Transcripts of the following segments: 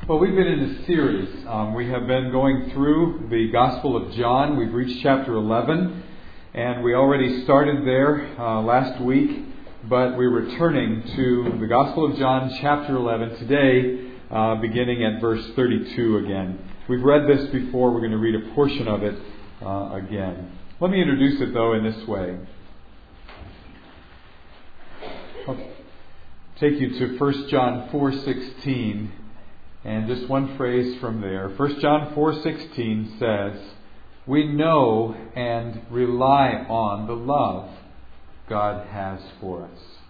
Well, we've been in a series. We have been going through the Gospel of John. We've reached chapter 11, and we already started there last week, but we're returning to the Gospel of John, chapter 11, today, beginning at verse 32 again. We've read this before. We're going to read a portion of it again. Let me introduce it, though, in this way. I'll take you to 1 John 4:16. And just one phrase from there. 1 John 4:16 says, "We know and rely on the love God has for us."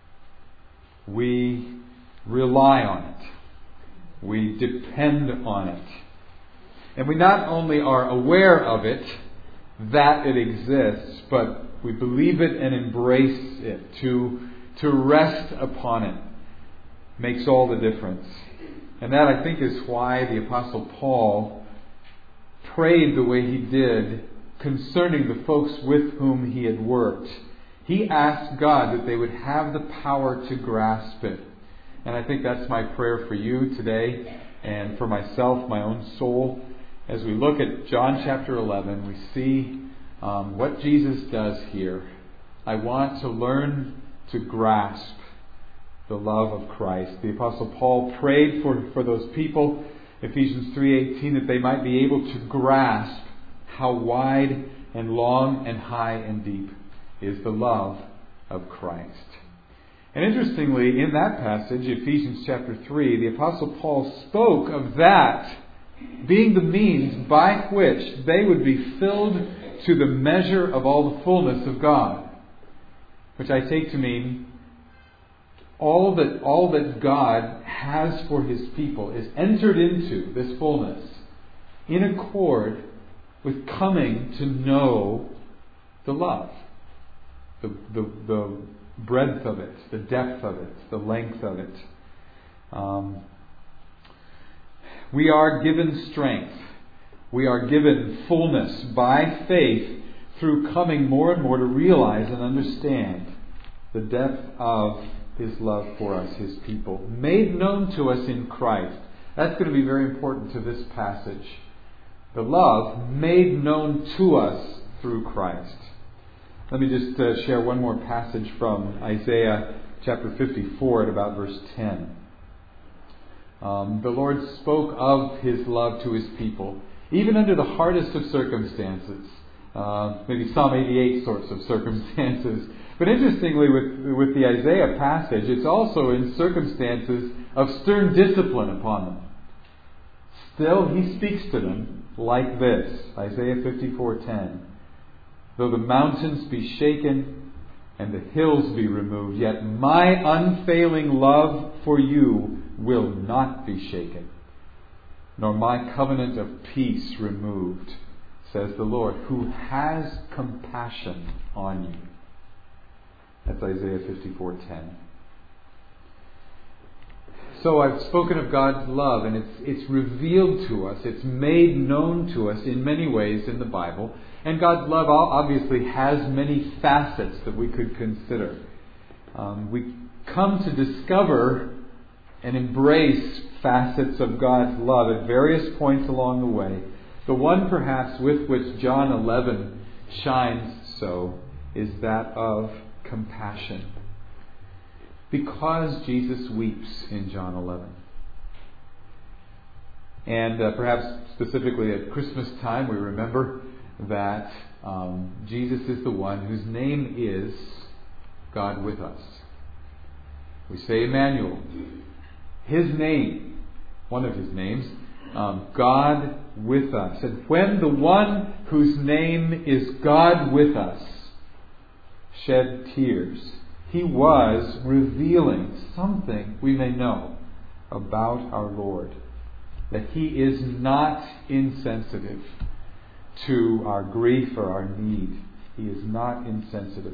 We rely on it. We depend on it. And we not only are aware of it, that it exists, but we believe it and embrace it. To rest upon it makes all the difference. And that, I think, is why the Apostle Paul prayed the way he did concerning the folks with whom he had worked. He asked God that they would have the power to grasp it. And I think that's my prayer for you today and for myself, my own soul. As we look at John chapter 11, we see what Jesus does here. I want to learn to grasp the love of Christ. The Apostle Paul prayed for those people, Ephesians 3:18, that they might be able to grasp how wide and long and high and deep is the love of Christ. And interestingly, in that passage, Ephesians chapter 3, the Apostle Paul spoke of that being the means by which they would be filled to the measure of all the fullness of God, which I take to mean all that God has for His people is entered into this fullness in accord with coming to know the love, the breadth of it, the depth of it, the length of it. We are given strength. We are given fullness by faith through coming more and more to realize and understand the depth of His love for us, His people, made known to us in Christ. That's going to be very important to this passage. The love made known to us through Christ. Let me just share one more passage from Isaiah chapter 54 at about verse 10. The Lord spoke of His love to His people, even under the hardest of circumstances. Maybe Psalm 88 sorts of circumstances. But interestingly, with the Isaiah passage, it's also in circumstances of stern discipline upon them. Still, He speaks to them like this. Isaiah 54:10. "Though the mountains be shaken and the hills be removed, yet my unfailing love for you will not be shaken, nor my covenant of peace removed, says the Lord, who has compassion on you." That's Isaiah 54:10. So I've spoken of God's love, and it's revealed to us. It's made known to us in many ways in the Bible. And God's love obviously has many facets that we could consider. We come to discover and embrace facets of God's love at various points along the way. The one perhaps with which John 11 shines so is that of compassion. Because Jesus weeps in John 11. And perhaps specifically at Christmas time, we remember that Jesus is the one whose name is God with us. We say Emmanuel. His name, one of His names, God with us. And when the one whose name is God with us shed tears, He was revealing something we may know about our Lord. That He is not insensitive to our grief or our need. He is not insensitive.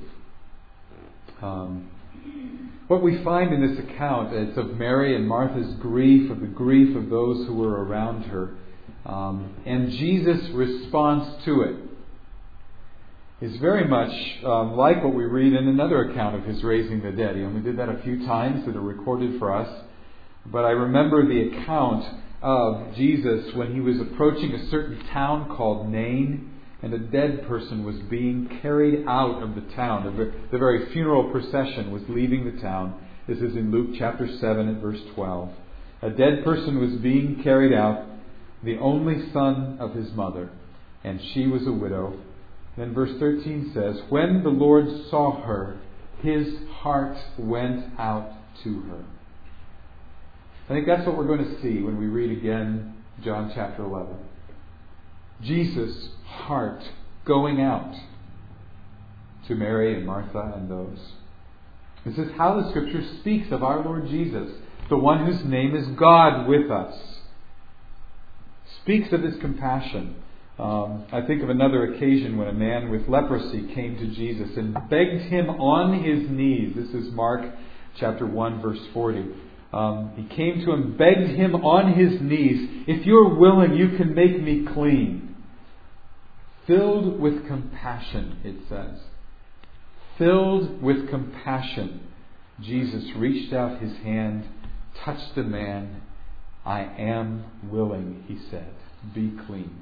What we find in this account is of Mary and Martha's grief, of the grief of those who were around her, and Jesus' response to it is very much like what we read in another account of His raising the dead. He only did that a few times that are recorded for us. But I remember the account of Jesus when he was approaching a certain town called Nain, and a dead person was being carried out of the town. The very funeral procession was leaving the town. This is in Luke chapter 7 and verse 12. A dead person was being carried out, the only son of his mother, and she was a widow. Then verse 13 says, when the Lord saw her, his heart went out to her. I think that's what we're going to see when we read again John chapter 11. Jesus' heart going out to Mary and Martha and those. This is how the Scripture speaks of our Lord Jesus, the one whose name is God with us. Speaks of His compassion. I think of another occasion when a man with leprosy came to Jesus and begged Him on his knees. This is Mark chapter 1 verse 40. He came to Him, begged Him on his knees, if you're willing, you can make me clean. Filled with compassion, it says. Filled with compassion, Jesus reached out His hand, touched the man. I am willing, He said. Be clean.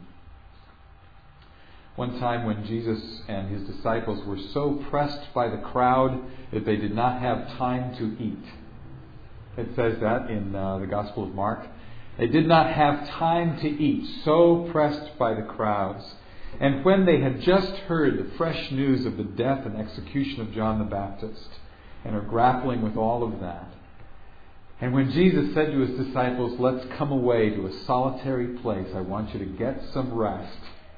One time when Jesus and His disciples were so pressed by the crowd that they did not have time to eat. It says that in the Gospel of Mark. They did not have time to eat, so pressed by the crowds. And when they had just heard the fresh news of the death and execution of John the Baptist, and are grappling with all of that, and when Jesus said to His disciples, let's come away to a solitary place, I want you to get some rest.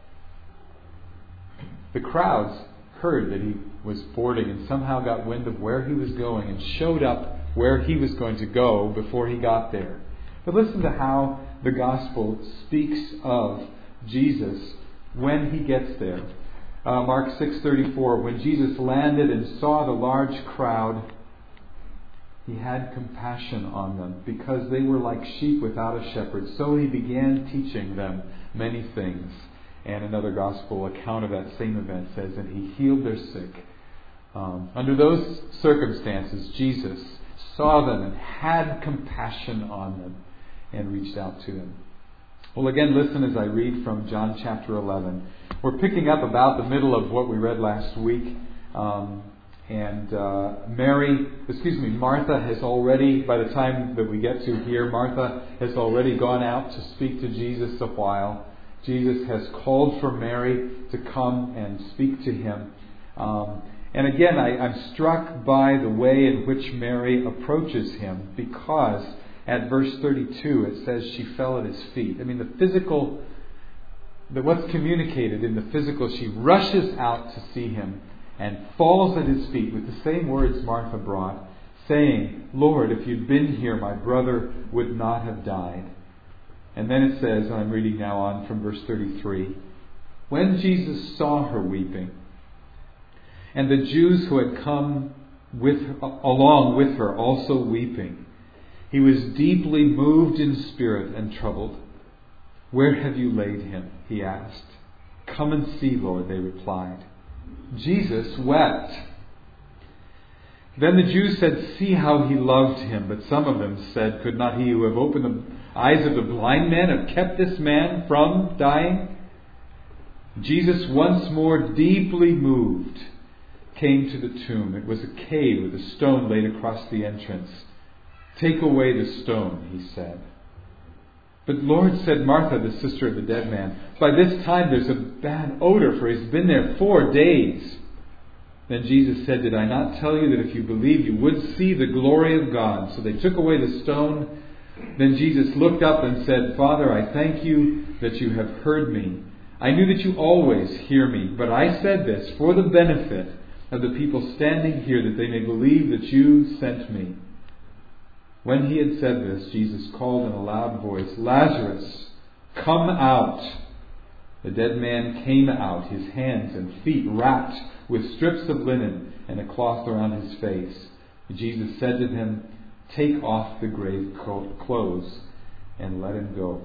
The crowds heard that He was boarding and somehow got wind of where He was going and showed up where He was going to go before He got there. But listen to how the Gospel speaks of Jesus when He gets there. Mark 6:34, when Jesus landed and saw the large crowd, He had compassion on them because they were like sheep without a shepherd. So He began teaching them many things. And another Gospel account of that same event says that He healed their sick. Under those circumstances, Jesus saw them and had compassion on them and reached out to them. Well, again, listen as I read from John chapter 11. We're picking up about the middle of what we read last week. Martha has already, by the time that we get to here, Martha has already gone out to speak to Jesus a while. Jesus has called for Mary to come and speak to Him. And again, I'm struck by the way in which Mary approaches Him, because at verse 32 it says she fell at His feet. I mean, what's communicated in the physical, she rushes out to see Him and falls at His feet with the same words Martha brought, saying, Lord, if you'd been here, my brother would not have died. And then it says, and I'm reading now on from verse 33, when Jesus saw her weeping, and the Jews who had come along with her also weeping, He was deeply moved in spirit and troubled. Where have you laid him? He asked. Come and see, Lord, they replied. Jesus wept. Then the Jews said, see how He loved him. But some of them said, could not He who have opened the eyes of the blind man have kept this man from dying? Jesus, once more deeply moved, came to the tomb. It was a cave with a stone laid across the entrance. Take away the stone, He said. But Lord, said Martha, the sister of the dead man, by this time there's a bad odor, for he's been there 4 days. Then Jesus said, did I not tell you that if you believe you would see the glory of God? So they took away the stone. Then Jesus looked up and said, Father, I thank you that you have heard me. I knew that you always hear me, but I said this for the benefit of the people standing here, that they may believe that you sent me. When He had said this, Jesus called in a loud voice, Lazarus, come out. The dead man came out, his hands and feet wrapped with strips of linen and a cloth around his face. Jesus said to him, take off the grave clothes and let him go.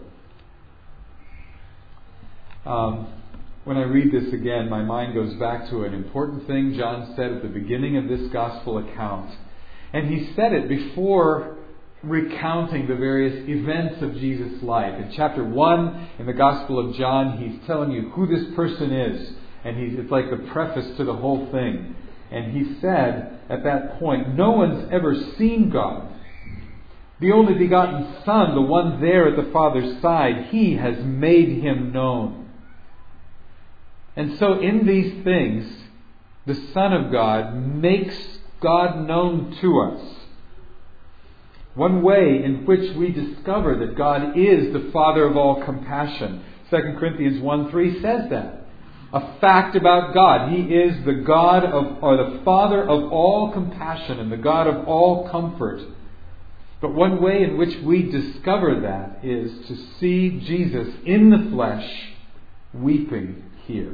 When I read this again, my mind goes back to an important thing John said at the beginning of this gospel account. And he said it before recounting the various events of Jesus' life. In chapter 1 in the Gospel of John, he's telling you who this person is. And it's like the preface to the whole thing. And he said at that point, no one's ever seen God. The only begotten Son, the one there at the Father's side, He has made Him known. And so in these things, the Son of God makes God known to us. One way in which we discover that God is the Father of all compassion, 2 Corinthians 1:3 says that. A fact about God. He is the God of, or the Father of all compassion and the God of all comfort. But one way in which we discover that is to see Jesus in the flesh weeping here.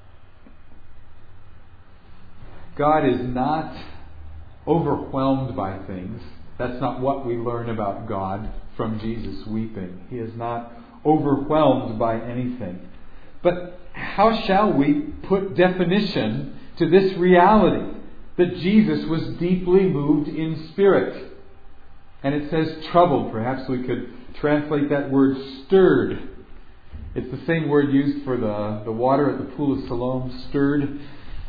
God is not overwhelmed by things. That's not what we learn about God from Jesus weeping. He is not overwhelmed by anything. But how shall we put definition to this reality that Jesus was deeply moved in spirit? And it says troubled. Perhaps we could translate that word stirred. It's the same word used for the water at the pool of Siloam, stirred.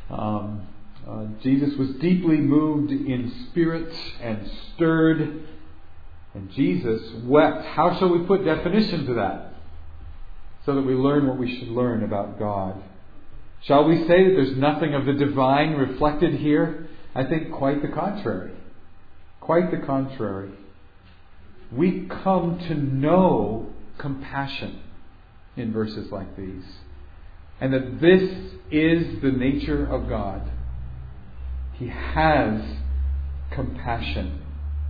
Jesus was deeply moved in spirit and stirred. And Jesus wept. How shall we put definition to that? So that we learn what we should learn about God. Shall we say that there's nothing of the divine reflected here? I think quite the contrary. Quite the contrary. We come to know compassion in verses like these. And that this is the nature of God. He has compassion.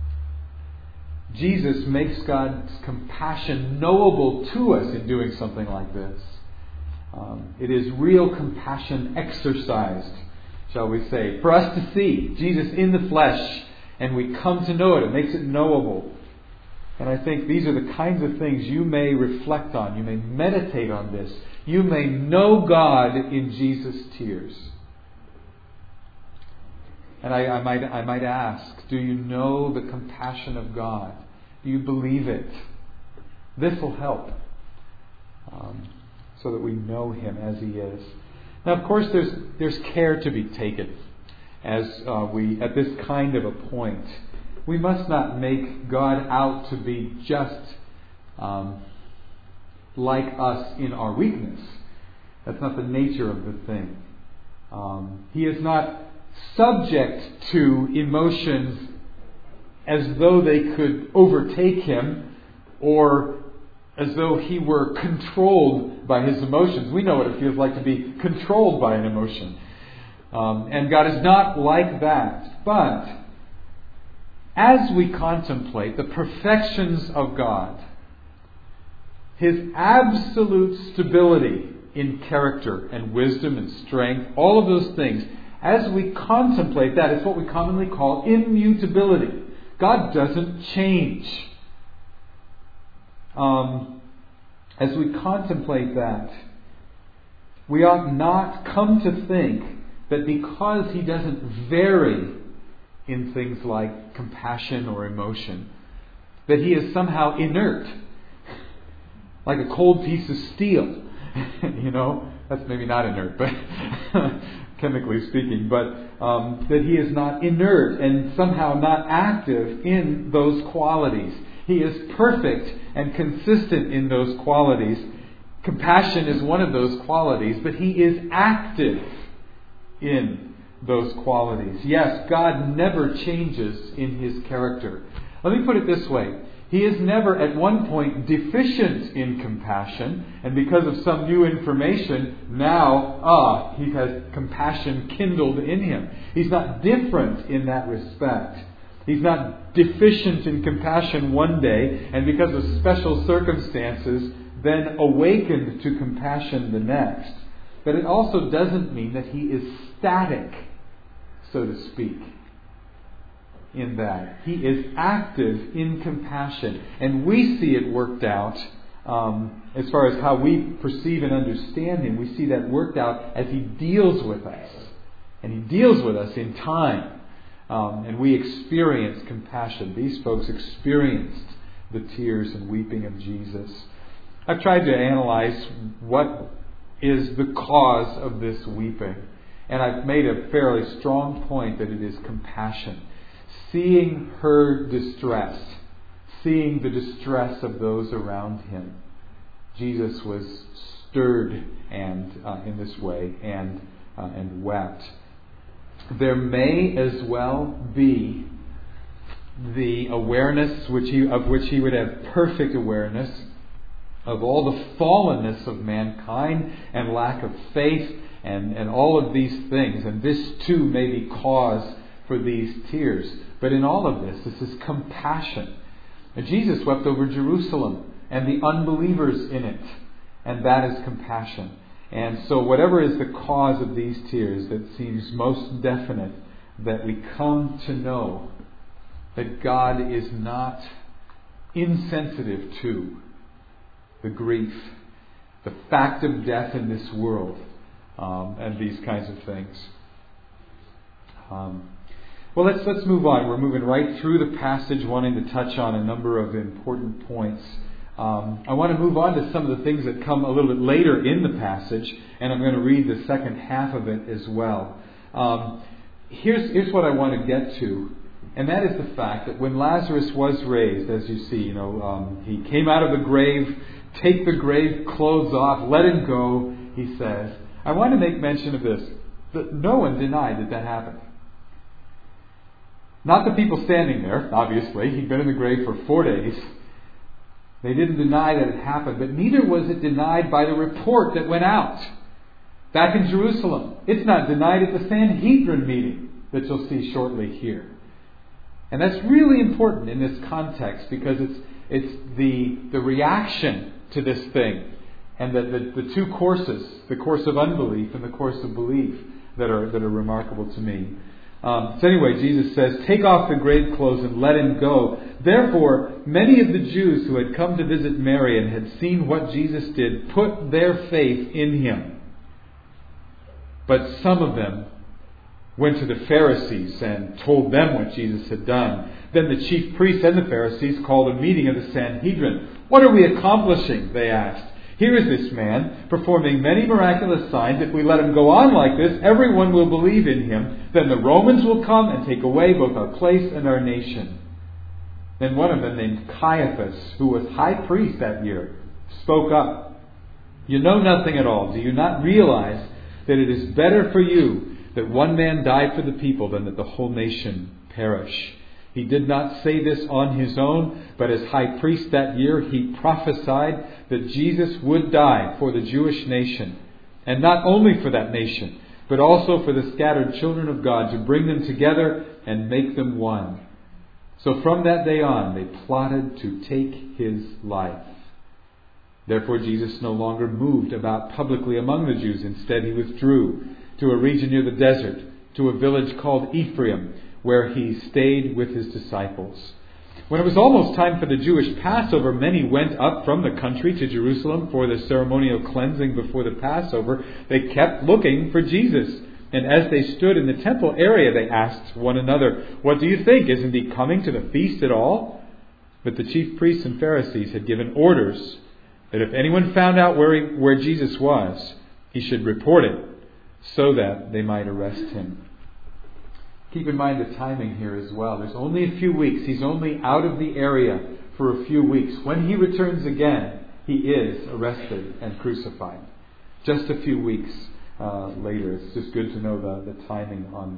Jesus makes God's compassion knowable to us in doing something like this. It is real compassion exercised, shall we say, for us to see Jesus in the flesh, and we come to know it. It makes it knowable. And I think these are the kinds of things you may reflect on. You may meditate on this. You may know God in Jesus' tears. And I might ask, do you know the compassion of God? Do you believe it? This will help so that we know Him as He is. Now, of course, there's care to be taken as we at this kind of a point. We must not make God out to be just like us in our weakness. That's not the nature of the thing. He is not subject to emotions as though they could overtake Him, or as though He were controlled by His emotions. We know what it feels like to be controlled by an emotion. And God is not like that. But as we contemplate the perfections of God, His absolute stability in character and wisdom and strength, all of those things, as we contemplate that, it's what we commonly call immutability. God doesn't change. As we contemplate that, we ought not come to think that because He doesn't vary in things like compassion or emotion, that He is somehow inert, like a cold piece of steel. That's maybe not inert, but chemically speaking, but that He is not inert and somehow not active in those qualities. He is perfect and consistent in those qualities. Compassion is one of those qualities, but He is active in those qualities. Yes, God never changes in His character. Let me put it this way. He is never at one point deficient in compassion, and because of some new information, now, He has compassion kindled in Him. He's not different in that respect. He's not deficient in compassion one day, and because of special circumstances, then awakened to compassion the next. But it also doesn't mean that He is static, so to speak. In that He is active in compassion, and we see it worked out as far as how we perceive and understand Him. We see that worked out as He deals with us, and He deals with us in time. And we experience compassion. These folks experienced the tears and weeping of Jesus. I've tried to analyze what is the cause of this weeping. And I've made a fairly strong point that it is compassion. Seeing her distress. Seeing the distress of those around him. Jesus was stirred and in this way and wept. There may as well be the awareness of which he would have perfect awareness of all the fallenness of mankind and lack of faith and all of these things. And this too may be cause for these tears. But in all of this is compassion. And Jesus wept over Jerusalem and the unbelievers in it. And that is compassion. And so whatever is the cause of these tears that seems most definite, that we come to know that God is not insensitive to the grief, the fact of death in this world, and these kinds of things. Well, let's move on. We're moving right through the passage, wanting to touch on a number of important points. I want to move on to some of the things that come a little bit later in the passage, and I'm going to read the second half of it as well. Here's what I want to get to, and that is the fact that when Lazarus was raised, as you see, he came out of the grave. Take the grave clothes off, let him go, he says. I want to make mention of this, that no one denied that happened. Not the people standing there, obviously. He'd been in the grave for 4 days. They didn't deny that it happened, but neither was it denied by the report that went out back in Jerusalem. It's not denied at the Sanhedrin meeting that you'll see shortly here. And that's really important in this context because it's the reaction to this thing and the two courses, the course of unbelief and the course of belief that are remarkable to me. So anyway, Jesus says, take off the grave clothes and let him go. Therefore, many of the Jews who had come to visit Mary and had seen what Jesus did put their faith in him. But some of them went to the Pharisees and told them what Jesus had done. Then the chief priests and the Pharisees called a meeting of the Sanhedrin. What are we accomplishing? They asked. Here is this man performing many miraculous signs. If we let him go on like this, everyone will believe in him. Then the Romans will come and take away both our place and our nation. Then one of them, named Caiaphas, who was high priest that year, spoke up. You know nothing at all. Do you not realize that it is better for you that one man die for the people than that the whole nation perish? He did not say this on his own, but as high priest that year, he prophesied that Jesus would die for the Jewish nation. And not only for that nation, but also for the scattered children of God, to bring them together and make them one. So from that day on, they plotted to take his life. Therefore, Jesus no longer moved about publicly among the Jews. Instead, he withdrew to a region near the desert, to a village called Ephraim, where he stayed with his disciples. When it was almost time for the Jewish Passover, many went up from the country to Jerusalem for the ceremonial cleansing before the Passover. They kept looking for Jesus. And as they stood in the temple area, they asked one another, "What do you think? Isn't he coming to the feast at all?" But the chief priests and Pharisees had given orders that if anyone found out where Jesus was, he should report it so that they might arrest him. Keep in mind the timing here as well. There's only a few weeks. He's only out of the area for a few weeks. When he returns again, he is arrested and crucified. Just a few weeks later. It's just good to know the timing on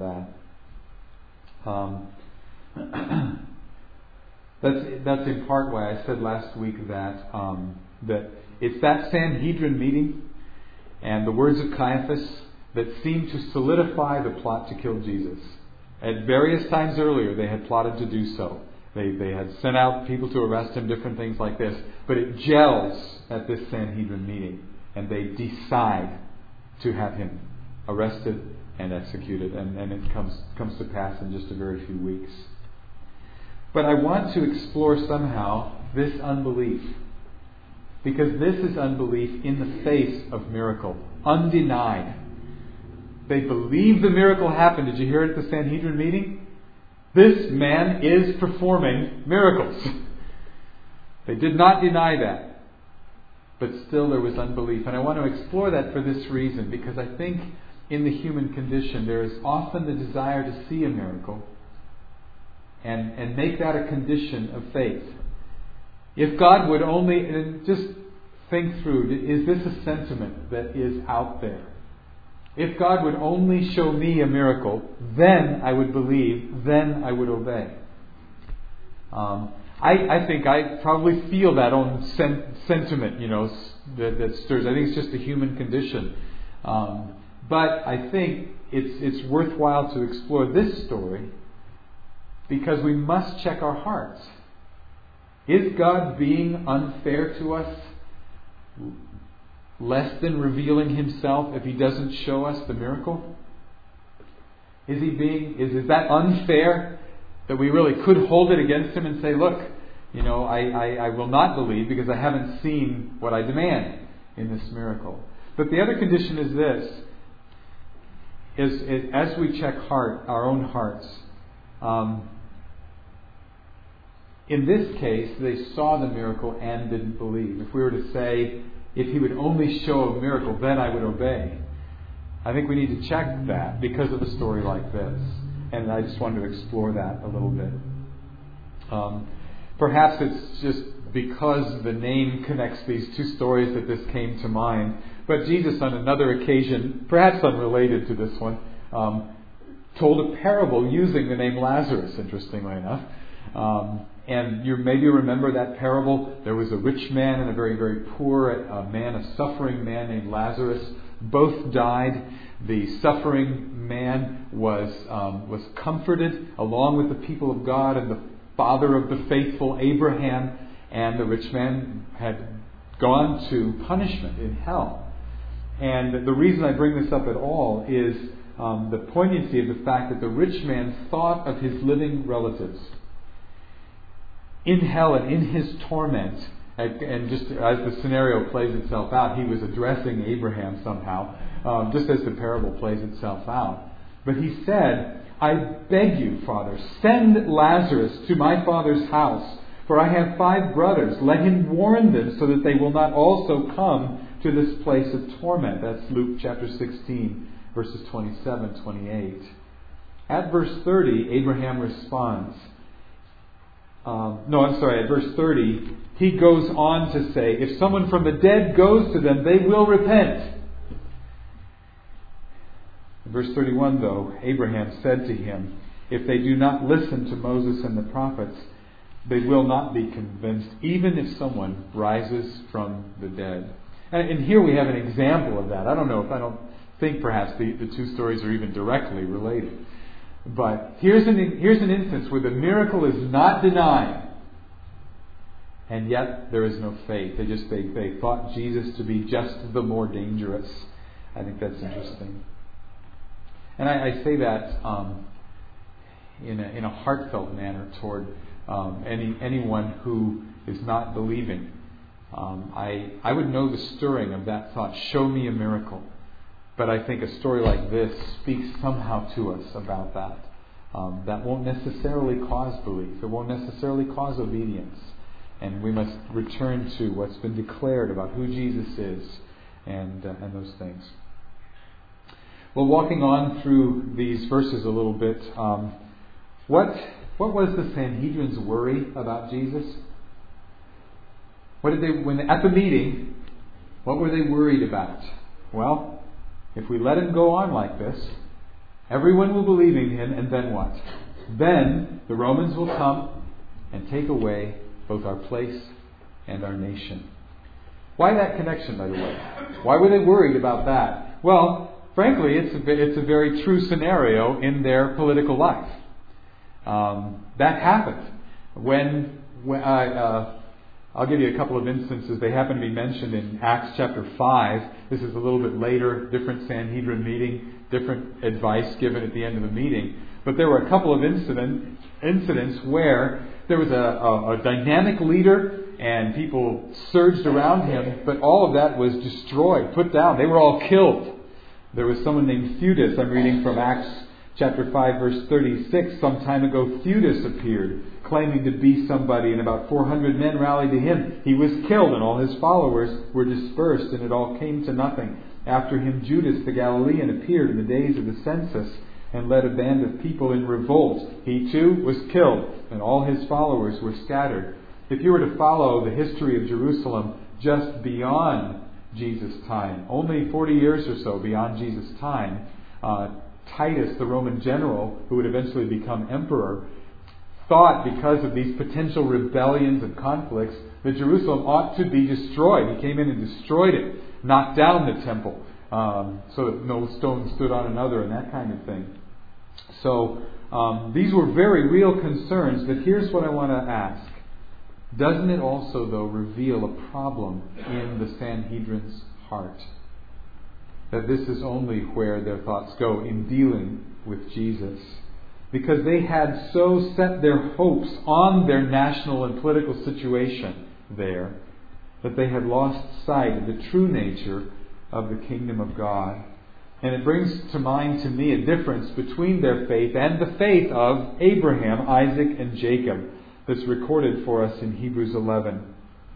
that. That's in part why I said last week that it's that Sanhedrin meeting and the words of Caiaphas that seemed to solidify the plot to kill Jesus. At various times earlier, they had plotted to do so. They had sent out people to arrest him, different things like this. But it gels at this Sanhedrin meeting, and they decide to have him arrested and executed. And it comes to pass in just a very few weeks. But I want to explore somehow this unbelief. Because this is unbelief in the face of miracle. Undenied. They believe the miracle happened. Did you hear it at the Sanhedrin meeting? This man is performing miracles. They did not deny that. But still there was unbelief. And I want to explore that for this reason, because I think in the human condition there is often the desire to see a miracle and make that a condition of faith. If God would only, and just think through, is this a sentiment that is out there? If God would only show me a miracle, then I would believe, then I would obey. I think I probably feel that own sentiment, that stirs. I think it's just a human condition. But I think it's worthwhile to explore this story because we must check our hearts. Is God being unfair to us? Less than revealing Himself if He doesn't show us the miracle? Is that unfair that we really could hold it against Him and say, look, I will not believe because I haven't seen what I demand in this miracle. But the other condition is this, as we check our own hearts, in this case, they saw the miracle and didn't believe. If we were to say, if He would only show a miracle, then I would obey. I think we need to check that because of a story like this. And I just wanted to explore that a little bit. Perhaps it's just because the name connects these two stories that this came to mind. But Jesus, on another occasion, perhaps unrelated to this one, told a parable using the name Lazarus, interestingly enough. And you maybe remember that parable. There was a rich man and a very, very poor man, a suffering man named Lazarus. Both died. The suffering man was comforted along with the people of God and the father of the faithful Abraham. And the rich man had gone to punishment in hell. And the reason I bring this up at all is the poignancy of the fact that the rich man thought of his living relatives in hell and in his torment. And just as the scenario plays itself out, he was addressing Abraham somehow, just as the parable plays itself out. But he said, I beg you, Father, send Lazarus to my father's house, for I have 5 brothers. Let him warn them so that they will not also come to this place of torment. That's Luke chapter 16, verses 27, 28. At verse 30, Abraham responds. At verse 30, he goes on to say, if someone from the dead goes to them, they will repent. In verse 31, though, Abraham said to him, if they do not listen to Moses and the prophets, they will not be convinced, even if someone rises from the dead. And here we have an example of that. I don't think perhaps the two stories are even directly related. But here's an instance where the miracle is not denied, and yet there is no faith. They thought Jesus to be just the more dangerous. I think that's interesting. And I say that in a heartfelt manner toward anyone who is not believing. I would know the stirring of that thought. Show me a miracle. But I think a story like this speaks somehow to us about that. That won't necessarily cause belief. It won't necessarily cause obedience. And we must return to what's been declared about who Jesus is and those things. Well, walking on through these verses a little bit, what was the Sanhedrin's worry about Jesus? At the meeting, what were they worried about? Well, if we let him go on like this, everyone will believe in him, and then what? Then the Romans will come and take away both our place and our nation. Why that connection, by the way? Why were they worried about that? Well, frankly, it's a very true scenario in their political life. That happened. I'll give you a couple of instances. They happen to be mentioned in Acts chapter 5. This is a little bit later, different Sanhedrin meeting, different advice given at the end of the meeting. But there were a couple of incidents where there was a dynamic leader and people surged around him, but all of that was destroyed, put down. They were all killed. There was someone named Theudas, I'm reading from Acts Chapter 5, verse 36, some time ago Theudas appeared, claiming to be somebody, and about 400 men rallied to him. He was killed, and all his followers were dispersed, and it all came to nothing. After him Judas the Galilean appeared in the days of the census, and led a band of people in revolt. He too was killed, and all his followers were scattered. If you were to follow the history of Jerusalem just beyond Jesus' time, only 40 years or so beyond Jesus' time, Titus, the Roman general, who would eventually become emperor, thought because of these potential rebellions and conflicts that Jerusalem ought to be destroyed. He came in and destroyed it, knocked down the temple, so that no stone stood on another and that kind of thing. So these were very real concerns, but here's what I want to ask. Doesn't it also, though, reveal a problem in the Sanhedrin's heart? That this is only where their thoughts go in dealing with Jesus. Because they had so set their hopes on their national and political situation there that they had lost sight of the true nature of the kingdom of God. And it brings to mind to me a difference between their faith and the faith of Abraham, Isaac, and Jacob that's recorded for us in Hebrews 11.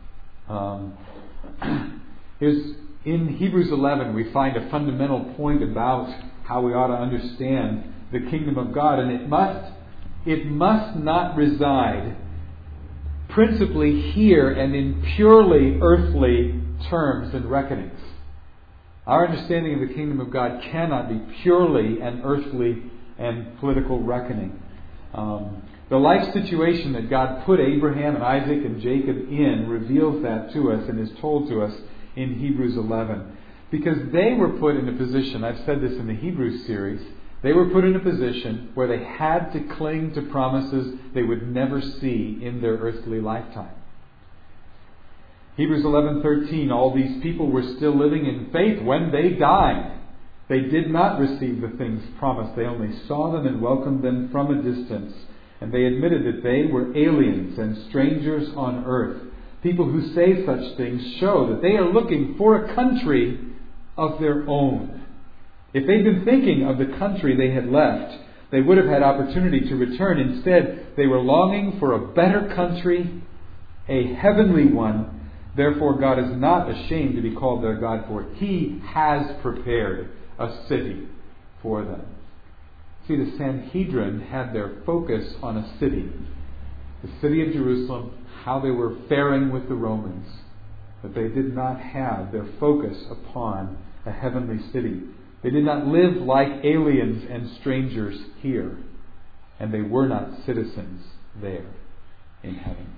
In Hebrews 11 we find a fundamental point about how we ought to understand the kingdom of God, and it must not reside principally here and in purely earthly terms and reckonings. Our understanding of the kingdom of God cannot be purely an earthly and political reckoning. The life situation that God put Abraham and Isaac and Jacob in reveals that to us and is told to us in Hebrews 11. Because they were put in a position, I've said this in the Hebrews series, they were put in a position where they had to cling to promises they would never see in their earthly lifetime. Hebrews 11:13, all these people were still living in faith when they died. They did not receive the things promised. They only saw them and welcomed them from a distance. And they admitted that they were aliens and strangers on earth. People who say such things show that they are looking for a country of their own. If they'd been thinking of the country they had left, they would have had opportunity to return. Instead, they were longing for a better country, a heavenly one. Therefore, God is not ashamed to be called their God, for He has prepared a city for them. See, the Sanhedrin had their focus on a city. The city of Jerusalem, how they were faring with the Romans. But they did not have their focus upon a heavenly city. They did not live like aliens and strangers here. And they were not citizens there in heaven.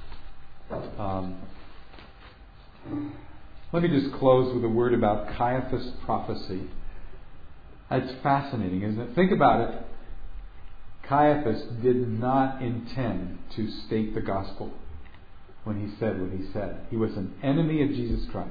Let me just close with a word about Caiaphas' prophecy. It's fascinating, isn't it? Think about it. Caiaphas did not intend to state the gospel when he said what he said. He was an enemy of Jesus Christ.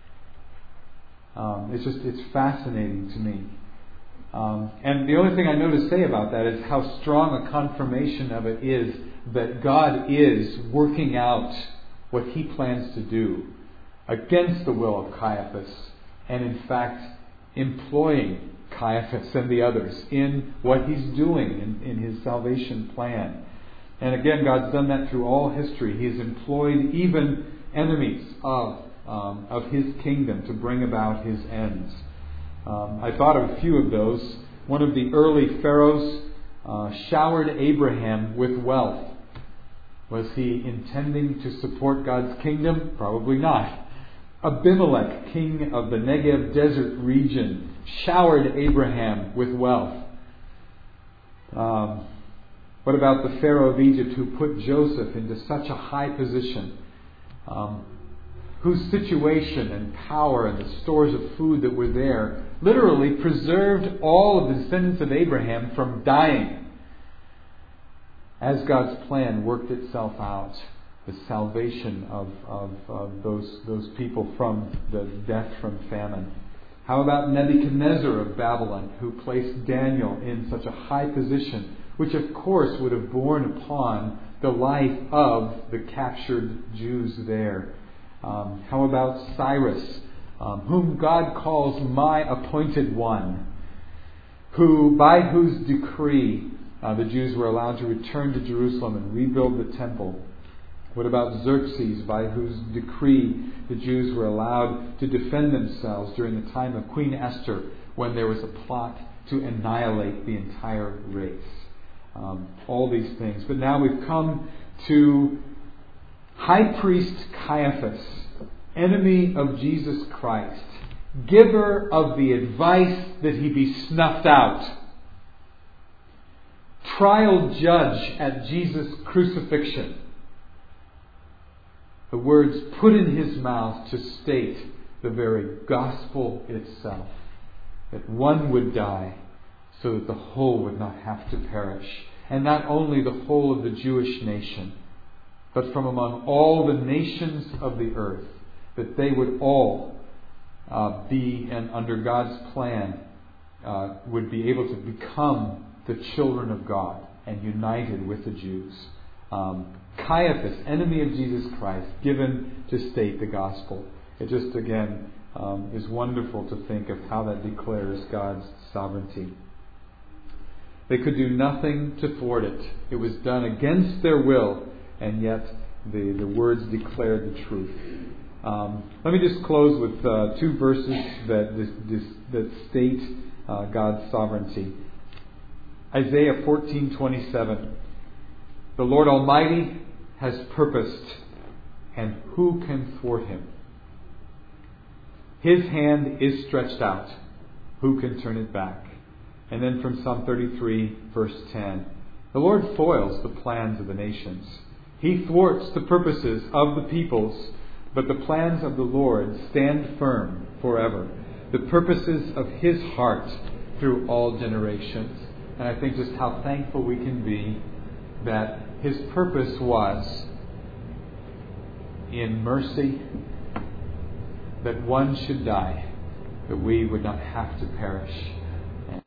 It's fascinating to me. And the only thing I know to say about that is how strong a confirmation of it is that God is working out what He plans to do against the will of Caiaphas, and in fact employing Caiaphas and the others in what He's doing in His salvation plan. And again, God's done that through all history. He has employed even enemies of His kingdom to bring about His ends. I thought of a few of those. One of the early pharaohs showered Abraham with wealth. Was he intending to support God's kingdom? Probably not. Abimelech, king of the Negev desert region, showered Abraham with wealth. What about the Pharaoh of Egypt who put Joseph into such a high position, whose situation and power and the stores of food that were there literally preserved all of the descendants of Abraham from dying as God's plan worked itself out, the salvation of those people from the death from famine. How about Nebuchadnezzar of Babylon, who placed Daniel in such a high position, which of course would have borne upon the life of the captured Jews there. How about Cyrus, whom God calls my appointed one? by whose decree the Jews were allowed to return to Jerusalem and rebuild the temple? What about Xerxes, by whose decree the Jews were allowed to defend themselves during the time of Queen Esther, when there was a plot to annihilate the entire race? All these things. But now we've come to High Priest Caiaphas, enemy of Jesus Christ, giver of the advice that he be snuffed out, trial judge at Jesus' crucifixion. The words put in his mouth to state the very gospel itself, that one would die so that the whole would not have to perish. And not only the whole of the Jewish nation, but from among all the nations of the earth, that they would all be, and under God's plan, would be able to become the children of God and united with the Jews. Caiaphas, enemy of Jesus Christ, given to state the gospel. It just, again, is wonderful to think of how that declares God's sovereignty. They could do nothing to thwart it. It was done against their will, and yet the words declared the truth. Let me just close with two verses that state God's sovereignty. Isaiah 14:27. The Lord Almighty has purposed, and who can thwart Him? His hand is stretched out. Who can turn it back? And then from Psalm 33, verse 10. The Lord foils the plans of the nations. He thwarts the purposes of the peoples, but the plans of the Lord stand firm forever. The purposes of His heart through all generations. And I think just how thankful we can be that His purpose was in mercy that one should die, that we would not have to perish.